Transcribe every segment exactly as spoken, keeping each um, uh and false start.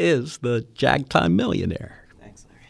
is the Jagtime Millionaire. Thanks, Larry.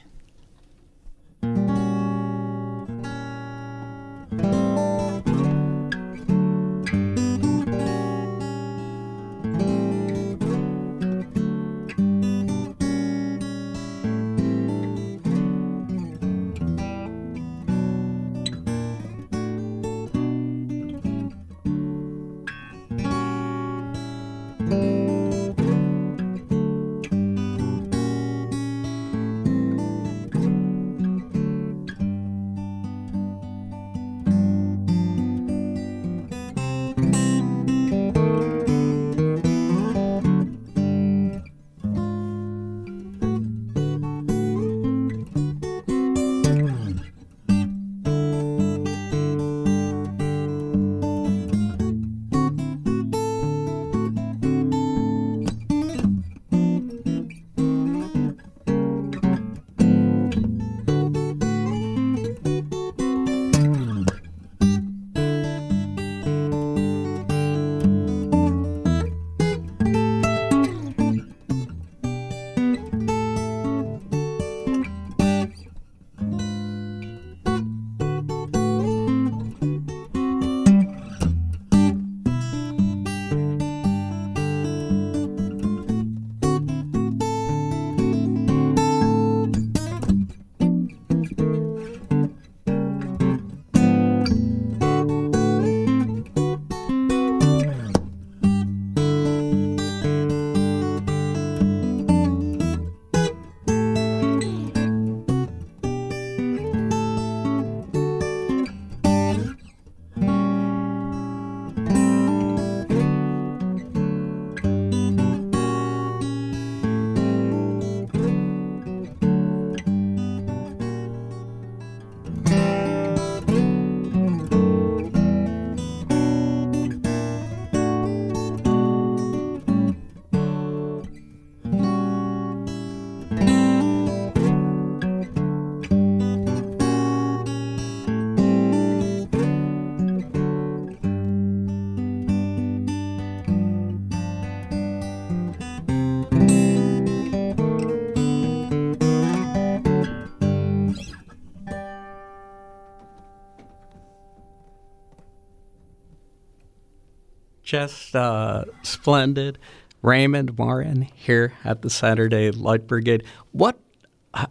Just uh, splendid. Raymond Morin here at the Saturday Light Brigade. What? I,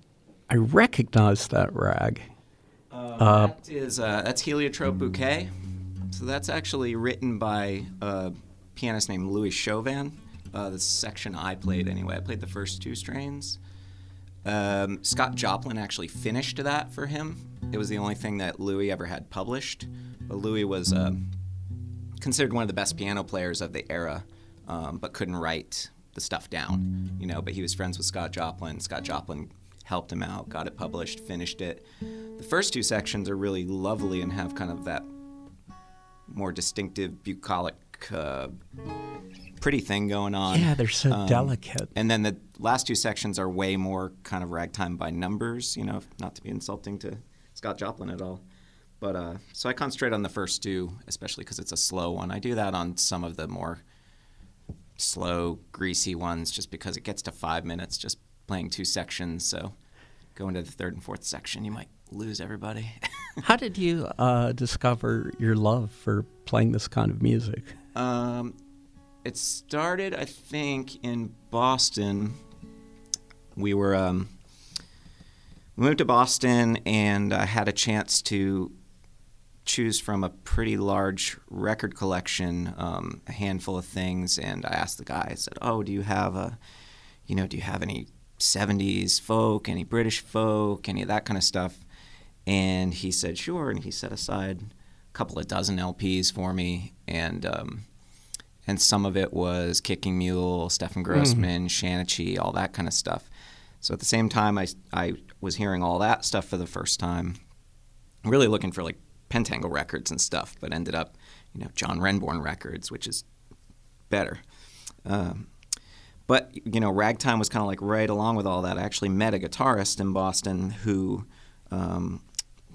I recognize that rag. Uh, Uh, that is uh, that's Heliotrope Bouquet. So that's actually written by a pianist named Louis Chauvin. Uh, the section I played anyway. I played the first two strains. Um, Scott Joplin actually finished that for him. It was the only thing that Louis ever had published. But Louis was uh, considered one of the best piano players of the era, um, but couldn't write the stuff down, you know. But he was friends with Scott Joplin. Scott Joplin helped him out, got it published, finished it. The first two sections are really lovely and have kind of that more distinctive, bucolic, uh, pretty thing going on. yeah, they're so Um, delicate. And then the last two sections are way more kind of ragtime by numbers, you know, not to be insulting to Scott Joplin at all. But uh, so I concentrate on the first two, especially because it's a slow one. I do that on some of the more slow, greasy ones just because it gets to five minutes just playing two sections. So go into the third and fourth section, you might lose everybody. How did you uh, discover your love for playing this kind of music? Um, it started, I think, in Boston. We were um, we moved to Boston, and I had a chance to choose from a pretty large record collection, um, a handful of things. And I asked the guy, I said, "Oh, do you have a, you know, do you have any seventies folk, any British folk, any of that kind of stuff?" And he said, "Sure." And he set aside a couple of dozen L Ps for me, and um, and some of it was Kicking Mule, Stefan Grossman, mm. Shanichi, all that kind of stuff. So at the same time, I, I was hearing all that stuff for the first time, really looking for like Pentangle records and stuff, but ended up, you know, John Renbourn records, which is better. Um, but, you know, ragtime was kind of like right along with all that. I actually met a guitarist in Boston who um,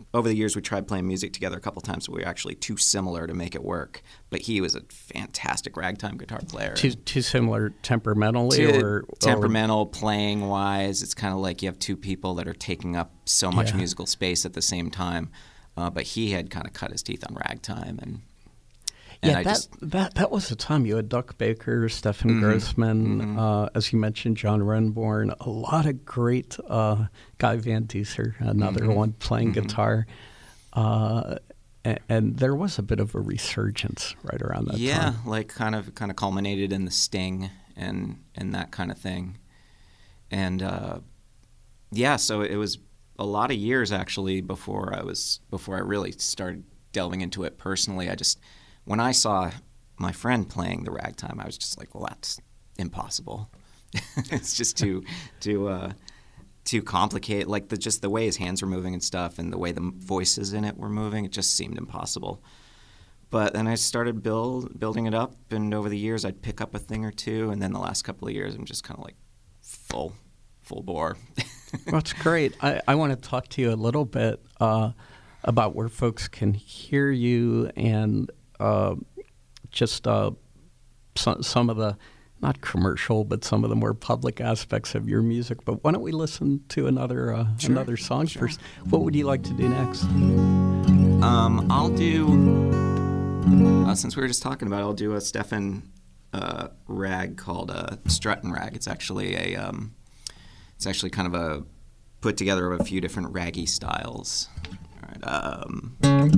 over the years we tried playing music together a couple times, but we were actually too similar to make it work. But he was a fantastic ragtime guitar player. Too, too similar temperamentally? Too or temperamental, playing-wise. It's kind of like you have two people that are taking up so much Yeah. musical space at the same time. Uh, but he had kind of cut his teeth on ragtime, and and yeah, I that, just that that was the time. You had Duck Baker, Stefan Mhm. Grossman, Mhm. uh, as you mentioned, John Renborn, a lot of great, uh, Guy Van Duser, another Mhm. one playing Mhm. guitar. Uh, and, and there was a bit of a resurgence right around that yeah, time. like kind of kind of culminated in the Sting and and that kind of thing, and uh, yeah, so it was a lot of years actually before I was before I really started delving into it personally. I just when I saw my friend playing the ragtime, I was just like, well, that's impossible. It's just too too uh, too complicated. Like the just the way his hands were moving and stuff, and the way the voices in it were moving, it just seemed impossible. But then I started build building it up, and over the years I'd pick up a thing or two, and then the last couple of years I'm just kind of like full full bore. That's great. I, I want to talk to you a little bit uh, about where folks can hear you and uh, just uh, some, some of the, not commercial, but some of the more public aspects of your music. But why don't we listen to another uh, Sure, another song sure. first? What would you like to do next? Um, I'll do, uh, since we were just talking about it, I'll do a Stefan uh, rag called uh, Struttin' Rag. It's actually a, um, it's actually kind of a put together of a few different raggy styles. All right. Um,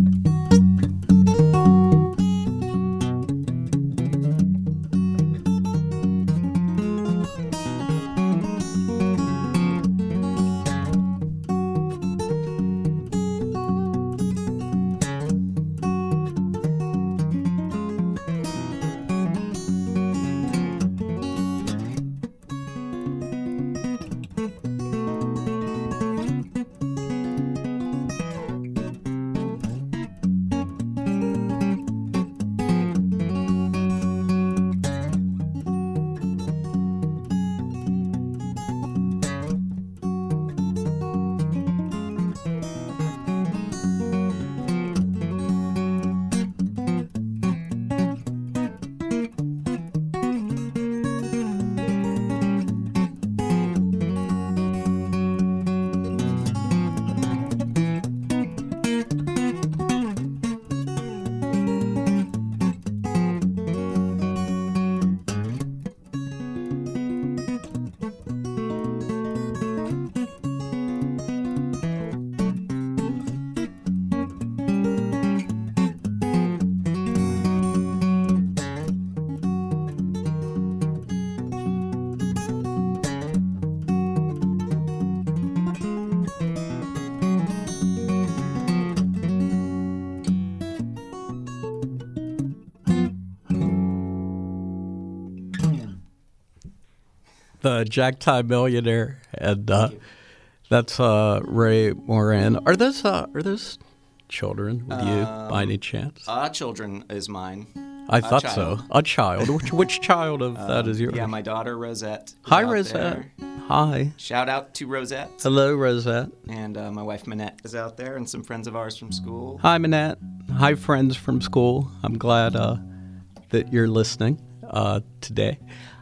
The Jack-Tie Millionaire, and uh, that's uh, Ray Moran. Are those uh, are those children with you Um, by any chance? uh, Children is mine. I a thought child. so. A child. Which which child of that is yours? Yeah, my daughter Rosette. is Hi, out Rosette. there. Hi. Shout out to Rosette. Hello, Rosette. And uh, my wife Manette is out there, and some friends of ours from school. Hi, Manette. Hi, friends from school. I'm glad uh, that you're listening uh, today.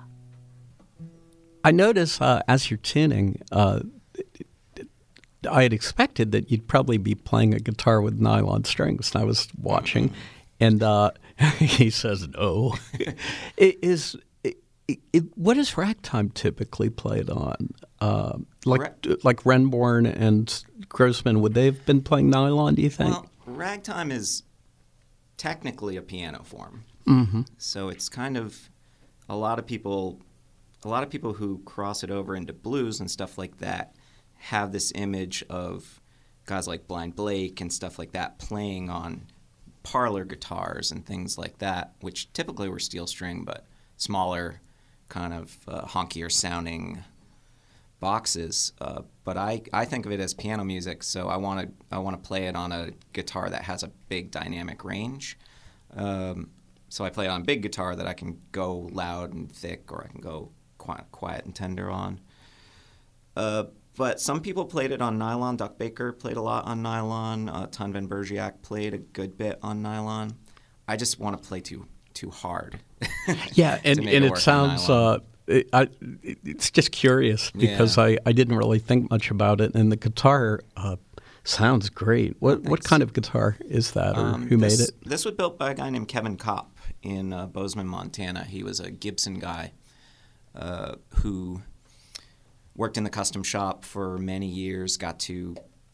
I notice uh, as you're tuning, uh, I had expected that you'd probably be playing a guitar with nylon strings. And I was watching, and uh, he says no. It is it, it, what is ragtime typically played on? Uh, like Ra- like Renborn and Grossman, would they have been playing nylon? Do you think? Well, ragtime is technically a piano form, Mm-hmm. so it's kind of a lot of people, a lot of people who cross it over into blues and stuff like that have this image of guys like Blind Blake and stuff like that playing on parlor guitars and things like that, which typically were steel string, but smaller, kind of uh, honkier sounding boxes. Uh, but I, I think of it as piano music, so I want to I want to play it on a guitar that has a big dynamic range. Um, so I play it on a big guitar that I can go loud and thick, or I can go quiet, quiet and tender on. Uh, But some people played it on nylon. Duck Baker played a lot on nylon. Uh, Ton Van Bergiac played a good bit on nylon. I just want to play too too hard. Yeah, and, to make and it it work on sounds, nylon. uh, it, I, it- it's just curious because Yeah. I, I didn't really think much about it. And the guitar uh, sounds great. What what thanks. kind of guitar is that, or Um, who this, made it? This was built by a guy named Kevin Kopp in uh, Bozeman, Montana. He was a Gibson guy uh, who worked in the custom shop for many years, got to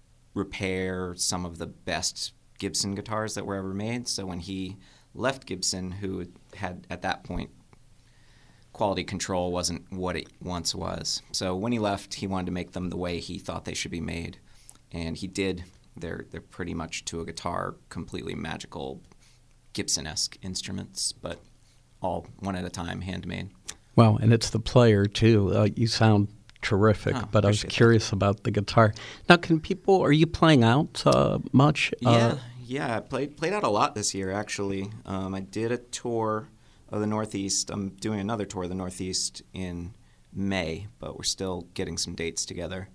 repair some of the best Gibson guitars that were ever made. So when he left Gibson, who had at that point quality control wasn't what it once was. So when he left, he wanted to make them the way he thought they should be made. And he did. They're they're pretty much to a guitar, completely magical Gibson-esque instruments, but all one at a time, handmade. Wow, and it's the player too. Uh, you sound terrific, Oh, but I was appreciate that. curious about the guitar. Now, can people? Are you playing out uh, much? Yeah, Uh, yeah. I played played out a lot this year, actually. Um, I did a tour of the Northeast. I'm doing another tour of the Northeast in May, but we're still getting some dates together.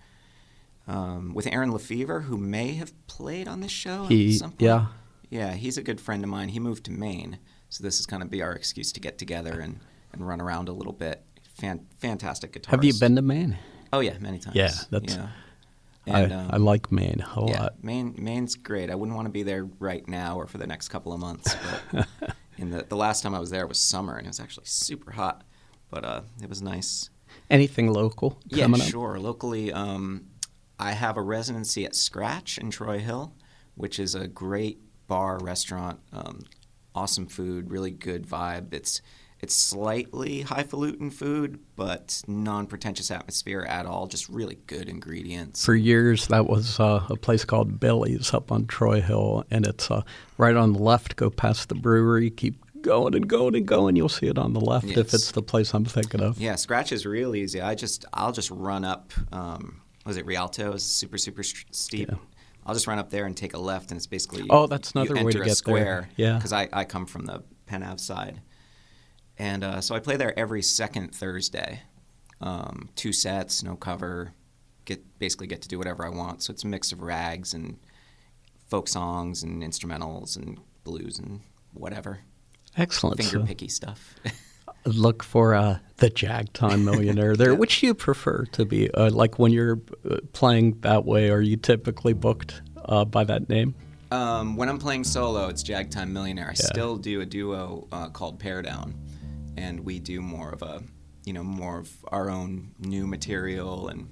Um, with Aaron Lefevre, who may have played on this show He- at some point. yeah. Yeah, he's a good friend of mine. He moved to Maine, so this is going to be our excuse to get together and, and run around a little bit. Fan, fantastic guitarist. have you been to Maine? Oh, yeah, many times. Yeah, that's- Yeah. I, And, um, I like Maine a yeah, lot. Maine, Maine's great. I wouldn't want to be there right now or for the next couple of months. But in the the last time I was there was summer, and it was actually super hot. But uh, it was nice. Anything local Yeah, coming up? sure. Locally, um, I have a residency at Scratch in Troy Hill, which is a great bar restaurant. Um, awesome food, really good vibe. It's it's slightly highfalutin food, but non-pretentious atmosphere at all. Just really good ingredients. For years, that was uh, a place called Billy's up on Troy Hill, and it's uh, right on the left. Go past the brewery, keep going and going and going. You'll see it on the left if Yes. it's the place I'm thinking of. Yeah, Scratch is real easy. I just I'll just run up. Um, was it Rialto? It's super super st- steep. Yeah. I'll just run up there and take a left, and it's basically Oh, that's you another way enter to a get there. square. Yeah. because I, I come from the Penn Ave side, and uh, so I play there every second Thursday. Um, two sets, no cover. Get basically get to do whatever I want. So it's a mix of rags and folk songs and instrumentals and blues and whatever Excellent. finger So picky stuff. look for uh, the Jagtime Millionaire there. Yeah. Which do you prefer to be? Uh, like when you're uh, playing that way, are you typically booked uh, by that name? Um, when I'm playing solo, it's Jagtime Millionaire. I Yeah. still do a duo uh, called Pare Down, and we do more of a, you know, more of our own new material and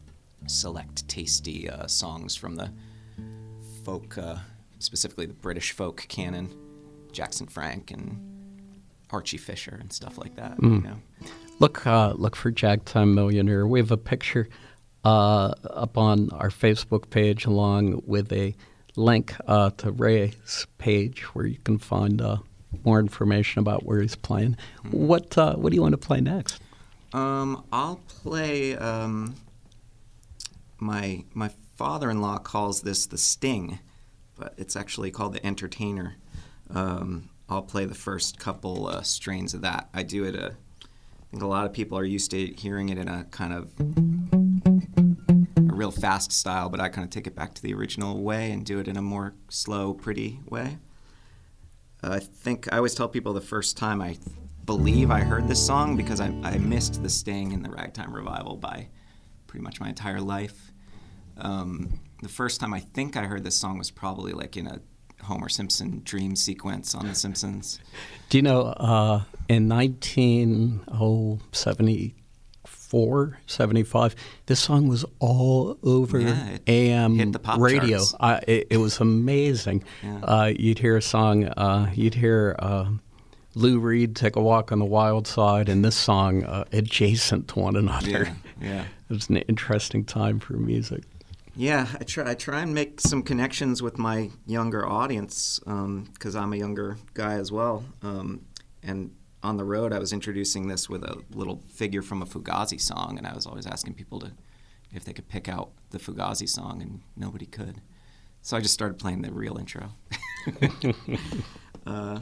select tasty uh, songs from the folk, uh, specifically the British folk canon, Jackson Frank and Archie Fisher and stuff like that. Mm. You know, Look, uh, look for Jagtime Millionaire. We have a picture uh, up on our Facebook page, along with a link uh, to Ray's page, where you can find uh, more information about where he's playing. What uh, What do you want to play next? Um, I'll play. Um, my my father-in-law calls this the Sting, but it's actually called the Entertainer. Um, I'll play the first couple uh, strains of that. I do it. A, I think a lot of people are used to hearing it in a kind of a real fast style, but I kind of take it back to the original way and do it in a more slow, pretty way. Uh, I think I always tell people the first time I believe I heard this song, because I, I missed the Sting in the Ragtime Revival by pretty much my entire life. Um, the first time I think I heard this song was probably like in a Homer Simpson dream sequence on The Simpsons. Do you know uh, in nineteen seventy-four, seventy-five, this song was all over Yeah, it A M hit the pop radio. charts. Uh, it, it was amazing. Yeah. Uh, you'd hear a song, uh, you'd hear uh, Lou Reed, Take a Walk on the Wild Side, and this song uh, adjacent to one another. Yeah, yeah. It was an interesting time for music. Yeah, I try. I try and make some connections with my younger audience, because I'm a younger guy as well. Um, and on the road, I was introducing this with a little figure from a Fugazi song, and I was always asking people to if they could pick out the Fugazi song, and nobody could. So I just started playing the real intro. uh,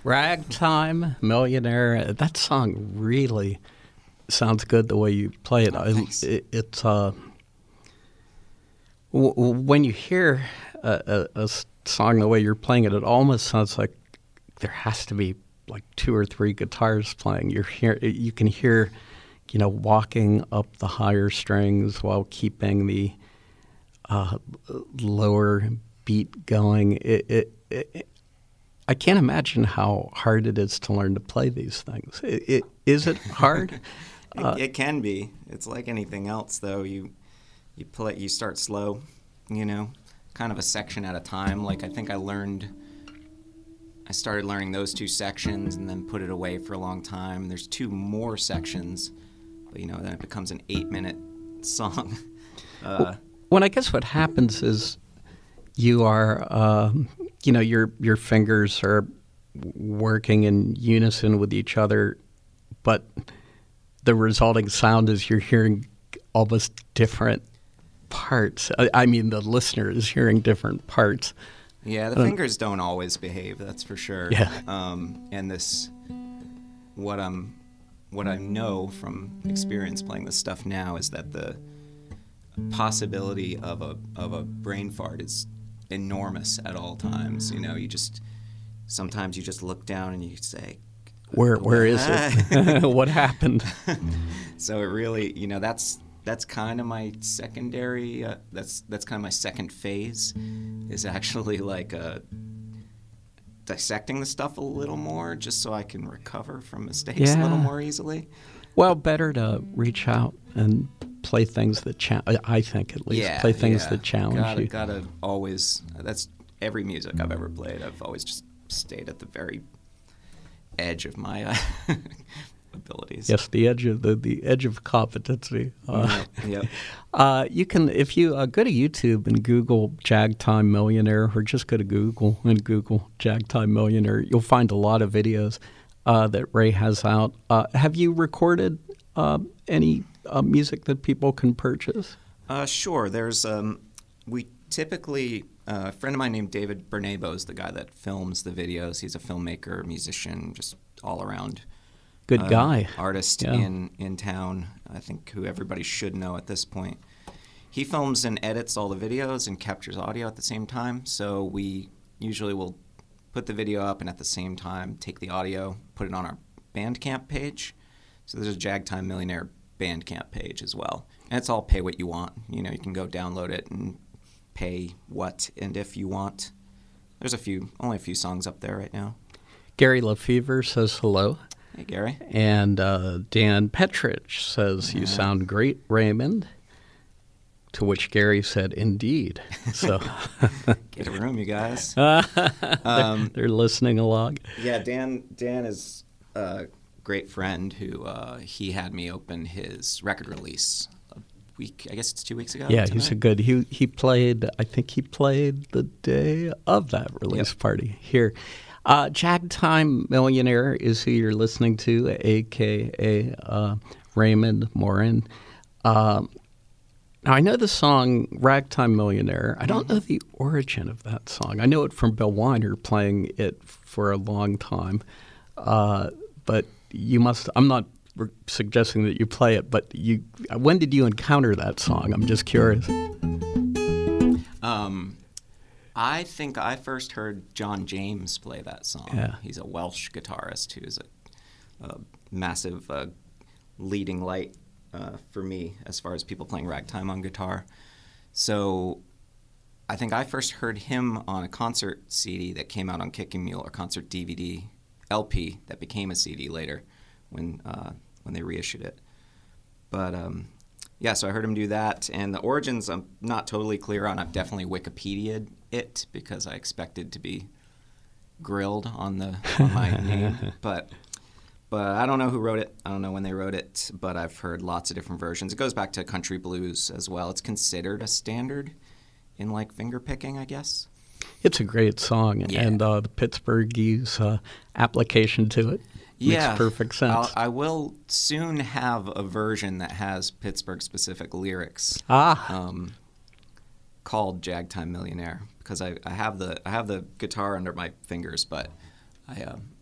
Ragtime Millionaire. That song really sounds good the way you play it. Oh, I, thanks. it it's uh, w- w- when you hear a, a, a s- song the way you're playing it, it almost sounds like there has to be like two or three guitars playing. You're hear you can hear, you know, walking up the higher strings while keeping the uh, lower beat going. It, it, it, I can't imagine how hard it is to learn to play these things. It, it, is it hard? It, uh, it can be. It's like anything else, though. You you play. You start slow, you know, kind of a section at a time. Like I think I learned. I started learning those two sections and then put it away for a long time. There's two more sections, but you know, then it becomes an eight-minute song. Uh, when I guess what happens is you are, um, you know, your your fingers are working in unison with each other, but the resulting sound is you're hearing almost different parts. I, I mean, the listener is hearing different parts. Yeah, the Um, fingers don't always behave. That's for sure. Yeah. Um, and this, what I'm, what I know from experience playing this stuff now is that the possibility of a of a brain fart is enormous at all times. You know, you just sometimes you just look down and you say, Where where is it? What happened? So it really, you know, that's that's kind of my secondary. Uh, that's that's kind of my second phase, is actually like uh, dissecting the stuff a little more, just so I can recover from mistakes a little Yeah. more easily. Well, better to reach out and play things that cha- I think at least Yeah, play things yeah. that challenge gotta, you. Gotta always. That's every music I've ever played. I've always just stayed at the very edge of my uh, abilities. Yes, the edge of the, the edge of competency. Uh, Yep. uh, you can if you uh, go to YouTube and Google Jagtime Millionaire, or just go to Google and Google Jagtime Millionaire, you'll find a lot of videos uh, that Ray has out. Uh, have you recorded uh, any uh, music that people can purchase? Uh, sure. There's um, we typically uh, a friend of mine named David Bernabo is the guy that films the videos. He's a filmmaker, musician, just all around Good uh, guy. artist Yeah. in in town. I think who everybody should know at this point. He films and edits all the videos and captures audio at the same time. So we usually will put the video up and at the same time take the audio, put it on our Bandcamp page. So there's a Jagtime Millionaire Bandcamp page as well. And it's all pay what you want. You know, you can go download it and pay what and if you want. There's a few, only a few songs up there right now. Gary Lefevre says hello. Hey, Gary. And uh, Dan Petrich says, you sound great, Raymond. To which Gary said, indeed. So Get a room, you guys. they're, Um, they're listening along. Yeah, Dan. Dan is a great friend who uh, he had me open his record release a week. I guess it's two weeks ago. Yeah, tonight. he's a good. He he played. I think he played the day of that release Yep. party here. Uh, Jagtime Millionaire is who you're listening to, a k a. Uh, Raymond Morin. Um, now, I know the song Ragtime Millionaire. I don't know the origin of that song. I know it from Bill Weiner playing it for a long time. Uh, but you must, I'm not re- suggesting that you play it, but you. When did you encounter that song? I'm just curious. Um, I think I first heard John James play that song. Yeah. He's a Welsh guitarist who is a, a massive uh, leading light uh, for me as far as people playing ragtime on guitar. So I think I first heard him on a concert C D that came out on Kicking Mule, or concert D V D L P that became a C D later when uh, when they reissued it. But um, yeah, so I heard him do that, and the origins I'm not totally clear on. I've definitely Wikipedia'd it because I expected to be grilled on the on my name, but but I don't know who wrote it. I don't know when they wrote it, but I've heard lots of different versions. It goes back to country blues as well. It's considered a standard in like finger picking, I guess. It's a great song, Yeah. and uh, the Pittsburghese uh, application to it Yeah, makes perfect sense. I'll, I will soon have a version that has Pittsburgh-specific lyrics. ah, Um, called Jagtime Millionaire, because I, I have the I have the guitar under my fingers, but I uh,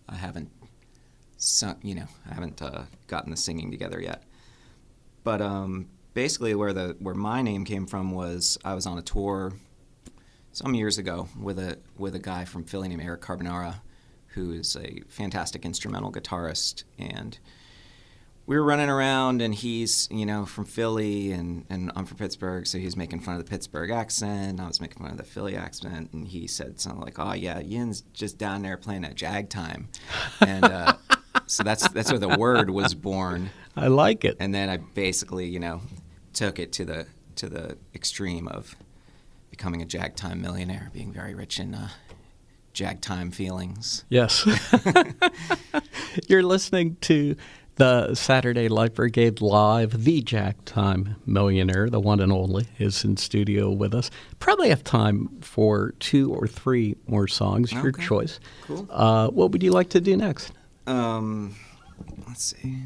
I haven't sung, you know, I haven't uh, gotten the singing together yet. But um, basically, where the where my name came from was I was on a tour some years ago with a with a guy from Philly named Eric Carbonara, who is a fantastic instrumental guitarist, and we were running around, and he's, you know, from Philly, and, and I'm from Pittsburgh, so he was making fun of the Pittsburgh accent, I was making fun of the Philly accent, and he said something like, oh, yeah, Yin's just down there playing at Jag Time. And uh, so that's that's where the word was born. I like it. And then I basically, you know, took it to the to the extreme of becoming a Jag Time millionaire, being very rich in uh, Jag Time feelings. Yes. You're listening to the Saturday Light Brigade Live. The Jag Time millionaire, the one and only, is in studio with us. Probably have time for two or three more songs, your Okay. choice. Cool. Uh, what would you like to do next? Um, let's see.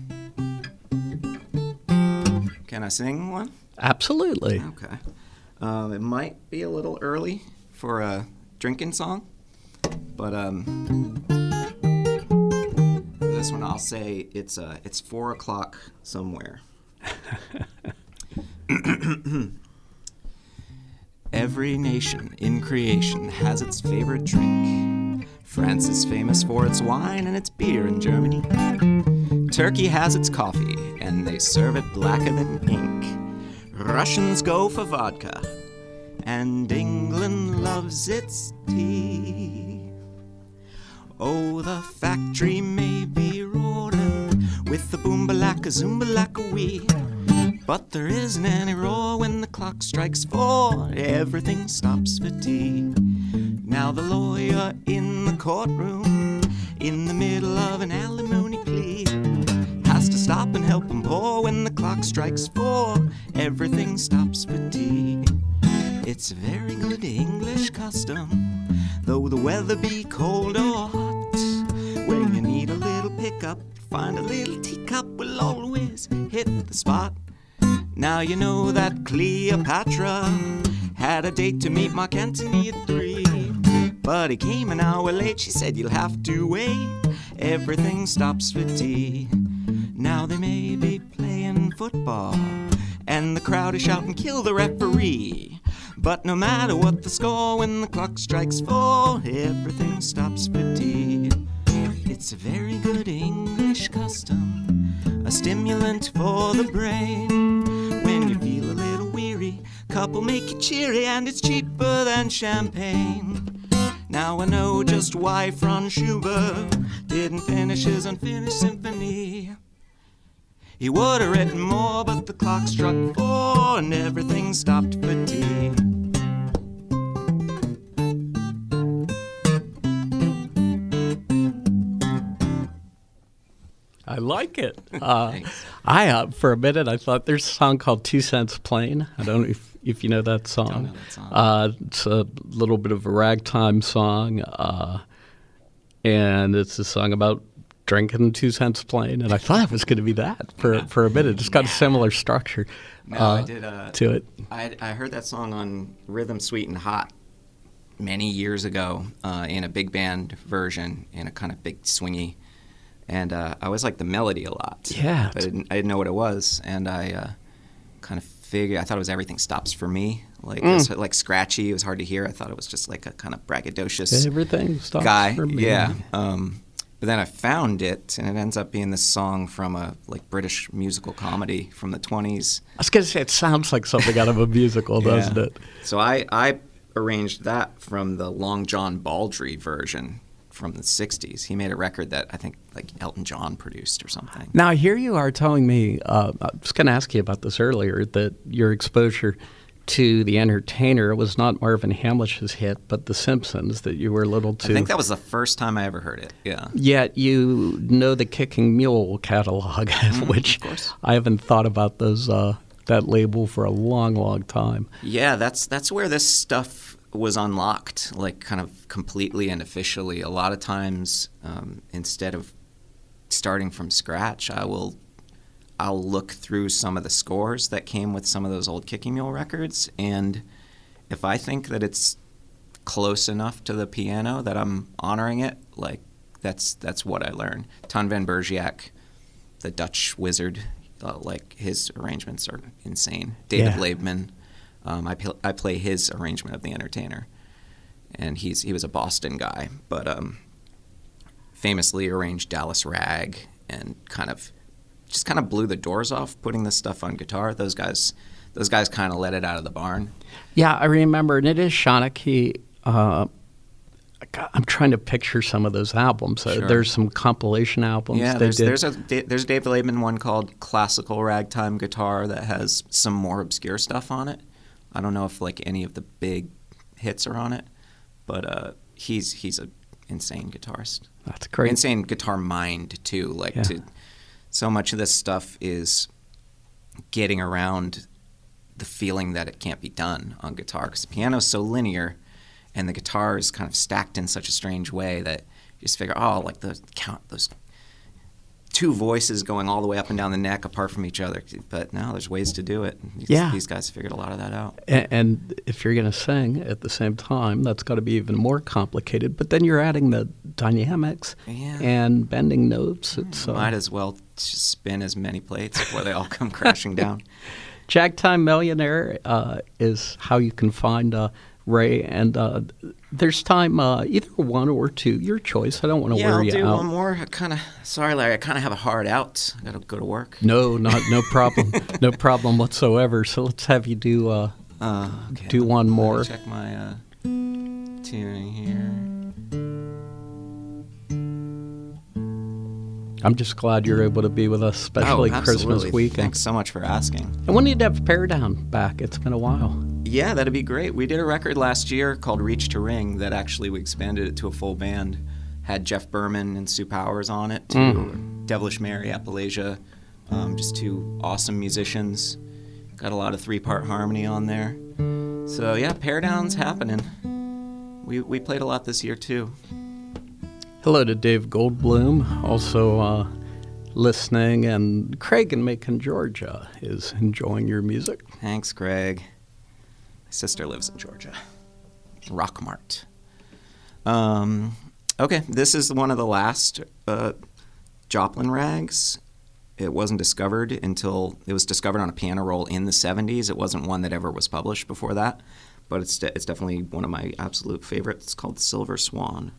Can I sing one? Absolutely. Okay. Um, it might be a little early for a drinking song, but um, for this one I'll say it's uh, it's four o'clock somewhere. Every nation in creation has its favorite drink. France is famous for its wine and its beer in Germany. Turkey has its coffee, and they serve it blacker than ink. Russians go for vodka, and England loves its tea. Oh, the factory may be roaring with the boom-balaka, zoom-balaka wee, but there isn't any roar when the clock strikes four. Everything stops for tea. Now the lawyer in the courtroom, in the middle of an alimony plea, has to stop and help him pour when the clock strikes four. Everything stops for tea. It's a very good English custom, though the weather be cold or hot. When you need a little pickup, find a little teacup will always hit the spot. Now you know that Cleopatra had a date to meet Mark Antony at three, but he came an hour late. She said, you'll have to wait. Everything stops for tea. Now they may be playing football, and the crowd is shouting, kill the referee. But no matter what the score, when the clock strikes four, everything stops for tea. It's a very good English custom, a stimulant for the brain. When you feel a little weary, cup will make you cheery, and it's cheaper than champagne. Now I know just why Franz Schubert didn't finish his unfinished symphony. He would have written more, but the clock struck four, and everything stopped for tea. I like it. Uh, I uh, for a minute I thought there's a song called Two Cents Plain. I don't know if, if you know that song. Don't know that song. Uh, it's a little bit of a ragtime song, uh, and it's a song about drinking two cents plain. And I thought it was going to be that for for a minute. It's got a similar structure No, uh, I did uh, to it. I I heard that song on Rhythm Sweet and Hot many years ago uh, in a big band version, in a kind of big swingy. And uh, I always liked the melody a lot. Yeah. I didn't, I didn't know what it was. And I uh, kind of figured, I thought it was Everything Stops for Me. Like Mm. it was like scratchy. It was hard to hear. I thought it was just like a kind of braggadocious Everything stops guy. for me. Yeah. Um, but then I found it, and it ends up being this song from a like British musical comedy from the twenties. I was going to say, it sounds like something out of a musical, Yeah. doesn't it? So I, I arranged that from the Long John Baldry version from the sixties. He made a record that I think like Elton John produced or something. Now, here you are telling me, uh, I was going to ask you about this earlier, that your exposure to The Entertainer was not Marvin Hamlish's hit, but The Simpsons, that you were a little too... I think that was the first time I ever heard it, yeah. Yet you know the Kicking Mule catalog, which of course. I haven't thought about those uh, that label for a long, long time. Yeah, that's that's where this stuff was unlocked, like kind of completely and officially. A lot of times, um, instead of starting from scratch, I will I'll look through some of the scores that came with some of those old Kicking Mule records, and if I think that it's close enough to the piano that I'm honoring it, like that's that's what I learned. Ton van Bergerac, the Dutch wizard, uh, like his arrangements are insane. David Yeah. Laibman, um, I pl- I play his arrangement of The Entertainer, and he's he was a Boston guy, but um, famously arranged Dallas Rag and kind of just kind of blew the doors off putting this stuff on guitar. Those guys, those guys kind of let it out of the barn. Yeah, I remember, and it is Shawnee. Uh, God, I'm trying to picture some of those albums. Uh, Sure. there's some compilation albums. Yeah, they there's did. there's a there's a David Laibman one called Classical Ragtime Guitar that has some more obscure stuff on it. I don't know if like any of the big hits are on it, but uh, he's he's a insane guitarist. That's great. Insane guitar mind too. Like Yeah. to so much of this stuff is getting around the feeling that it can't be done on guitar because the piano's so linear and the guitar is kind of stacked in such a strange way that you just figure, oh, like the count those two voices going all the way up and down the neck apart from each other. But no, there's ways to do it. These, Yeah. these guys figured a lot of that out. A- And if you're going to sing at the same time, that's got to be even more complicated. But then you're adding the dynamics Yeah. and bending notes. It's, uh, Might as well just spin as many plates before they all come crashing down. Jagtime Millionaire uh, is how you can find uh, Ray. And uh, there's time, uh, either one or two, your choice. I don't want to Yeah, wear I'll you do out. one more. I kind of sorry, Larry. I kind of have a hard out. I got to go to work. No, not no problem, no problem whatsoever. So let's have you do uh, Uh, okay, do let- one let me more. Check my uh, tuning here. I'm just glad you're able to be with us, especially oh, Christmas absolutely. weekend. Thanks so much for asking. And we need to have Pear Down back. It's been a while. Yeah, that'd be great. We did a record last year called Reach to Ring that actually we expanded it to a full band. Had Jeff Berman and Sue Powers on it, too. Mm. Devilish Mary, Appalachia. Um, just two awesome musicians. Got a lot of three-part harmony on there. So yeah, Pear Down's happening. We we played a lot this year too. Hello to Dave Goldblum, also uh, listening, and Craig in Macon, Georgia, is enjoying your music. Thanks, Greg. My sister lives in Georgia. Rockmart. Um, okay, this is one of the last uh, Joplin rags. It wasn't discovered until it was discovered on a piano roll in the seventies. It wasn't one that ever was published before that, but it's de- it's definitely one of my absolute favorites. It's called Silver Swan.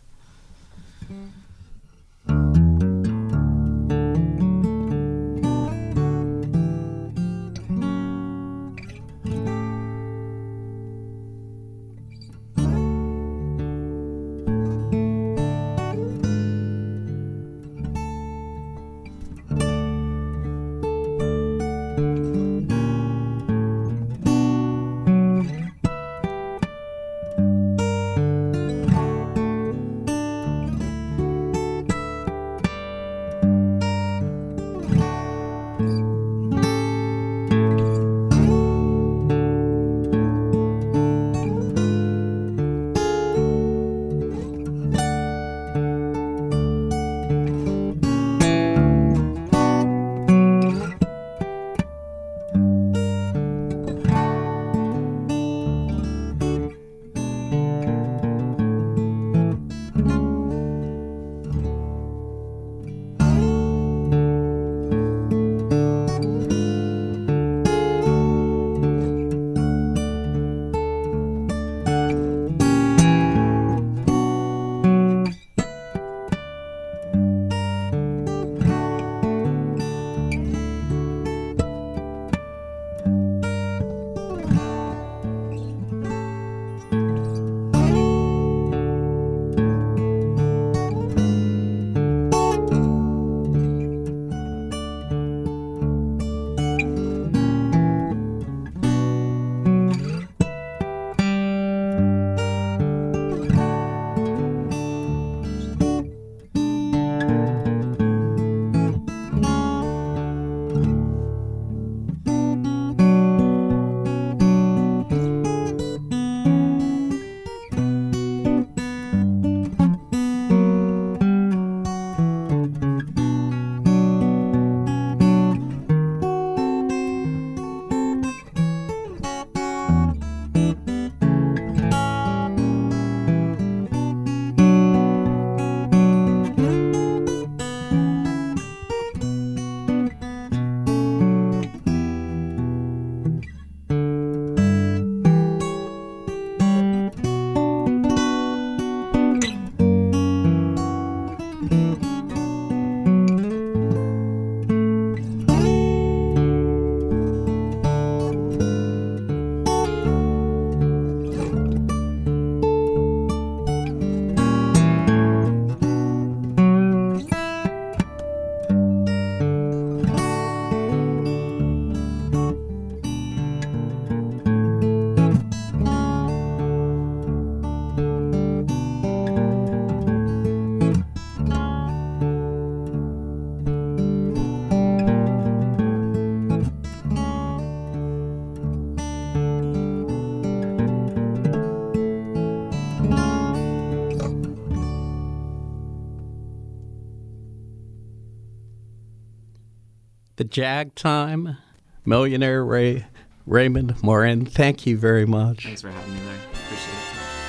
The Jag Time, millionaire Ray Raymond Morin. Thank you very much. Thanks for having me, Larry. Appreciate it.